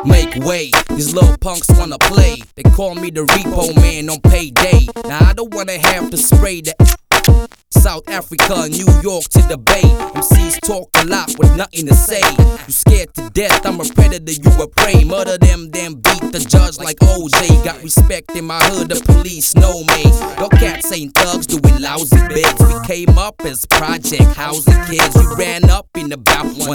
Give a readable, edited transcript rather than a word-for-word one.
Make way, these little punks wanna play. They call me the repo man on payday. Now I don't wanna have to spray the South Africa, New York to the Bay. MCs talk a lot with nothing to say. You scared to death, I'm a predator, you a prey. Murder them, then beat the judge like OJ. Got respect in my hood, the police know me. Your cats ain't thugs doing lousy bids. We came up as project housing kids. We ran up in about